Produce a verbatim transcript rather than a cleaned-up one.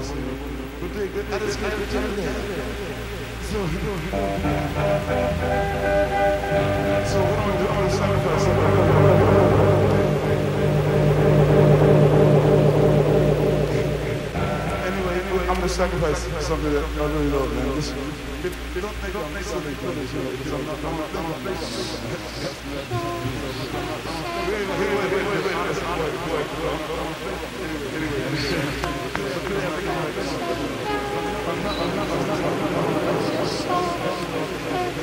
But they, I just can't pretend that. So, so what I'm gonna do, I'm gonna sacrifice anyway, anyway, I'm gonna sacrifice something that I really love, man. Listen, don't make don't make something good, you know, because I'm not, I'm not, I'm not based on this. Wait, wait, wait, wait, wait, wait, wait, wait, anyway, anyway. I'm not, I'm not, I'm not, I'm not, I'm not,